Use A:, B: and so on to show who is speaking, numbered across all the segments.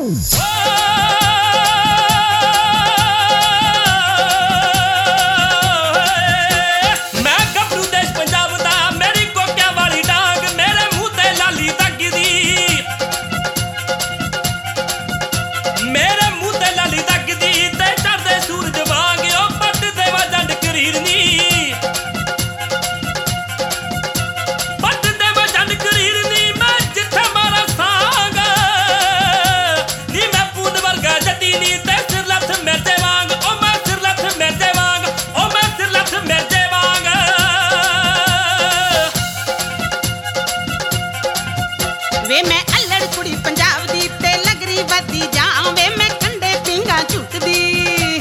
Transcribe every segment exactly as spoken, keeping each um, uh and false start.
A: ਵੇ ਮੈਂ ਅਲੜ ਕੁੜੀ ਪੰਜਾਬ ਦੀ ਤੇ ਲਗਰੀ ਵੱਧਦੀ ਜਾਂ ਵੇ ਮੈਂ ਕੰਡੇ ਪਿੰਗਾ ਝੁੱਟਦੀ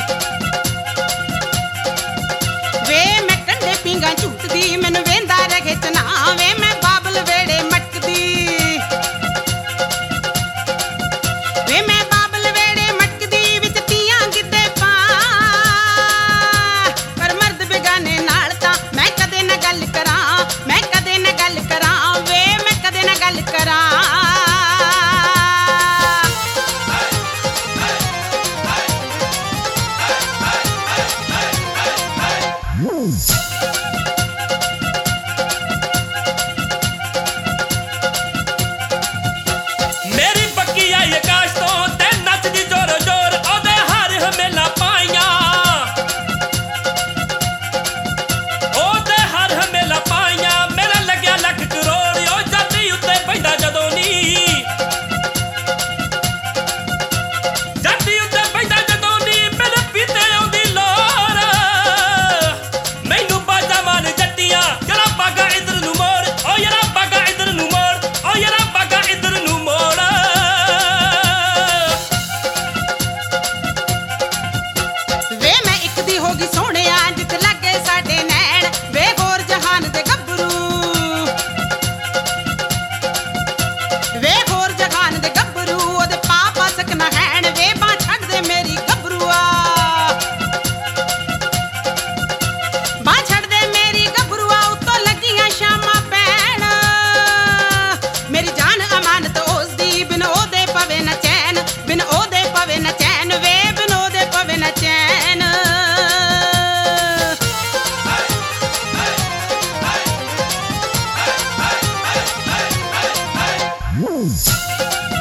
A: ਵੇ ਮੈਂ ਕੰਡੇ ਪਿੰਗਾ ਝੁੱਟਦੀ ਮੈਨੂੰ ਵੇਂਦਾ ਰਹੇ ਚਨਾ ਵੇ ਮੈਂ ਬਾਬਲ ਵੇੜੇ ਮਟਕਦੀ ਵੇ ਮੈਂ ਬਾਬਲ ਵੇੜੇ ਮਟਕਦੀ ਵਿੱਚ ਤੀਆਂ ਗਿੱਧੇ ਪਾ ਪਰ ਮਰਦ ਬੇਗਾਨੇ ਨਾਲ ਤਾਂ ਮੈਂ ਕਦੇ ਨਾ ਗੱਲ ਕਰਾਂ ਮੈਂ ਕਦੇ ਨਾ ਗੱਲ ਕਰਾਂ ਵੇ ਮੈਂ ਕਦੇ ਨਾ ਗੱਲ ਕਰਾਂ
B: ਮੇਰੀ ਪੱਕੀ ਆਈ ਆਕਾਸ਼ ਤੋਂ ਤੇ ਨੱਚਦੀ ਜ਼ੋਰ ਜ਼ੋਰ ਉਹਦੇ ਹਰ ਹਮੇਲਾ ਪਾਈਆਂ ਉਹਦੇ ਹਰ ਹਮੇਲਾ ਪਾਈਆਂ ਮੇਰਾ ਲੱਗਿਆ ਲੱਖ ਕਰੋੜ ਉਹ ਜਾਤੀ ਉੱਤੇ ਪੈਂਦਾ ਜਦੋਂ ਨੀ ਜਾਤੀ ਉੱਤੇ ਪੈਂਦਾ ਜਦੋਂ ਨੀ ਮੇਰੇ ਪੀਤੇ ਆਉਂਦੀ ਲੋਰ ਮੈਨੂੰ ਬਾਜਾ ਮਾਰ ਜੱਟੀਆਂ ਜਰਾ ਬਾਗਾ ਇਧਰ ਨੂੰ ਮੋੜ ਓ ਯਾਰਾ ਬਾਗਾ ਇਧਰ ਨੂੰ ਮੋੜ ਓ ਯਾਰਾ ਬਾਗਾ ਇਧਰ ਨੂੰ ਮੋੜ
A: ਵੇ ਮੈਂ ਇੱਕ ਦੀ ਹੋ ਗਈ ਸੋਹਣਿਆ ਜਿੱਤ ਲੱਗੇ ਸਾਡੇ ਨੈਣ ਵੇ ਹੋਰ ਜਹਾਨ ਦੇ ਗੱਭਰੂ ਵੇ ਹੋਰ ਜਹਾਨ ਦੇ ਗੱਭਰੂ ਉਹਦੇ ਪਾਪਾ ਸਕਣਾ ਹੈਣ ਵੇ ਬਾਂਹ ਛੱਡ ਦੇ ਮੇਰੀ ਗੱਭਰੂਆ ਬਾਂਹ ਛੱਡ ਦੇ ਮੇਰੀ ਗੱਭਰੂਆ ਉੱਤੋਂ ਲੱਗੀਆਂ ਸ਼ਾਮਾਂ ਪੈਣ ਮੇਰੀ ਜਾਨ ਅਮਾਨਤ ਉਸ ਦੀ ਬਿਨ ਉਹਦੇ ਪਵੇ ਨਾ ਚੈਨ ਬਿਨ ਉਹਦੇ ਪਵੇ ਨਾ ਚੈਨ ਵੇ ਬਿਨ ਉਹਦੇ ਪਵੇ ਨਾ ਚੈਨ
C: Move.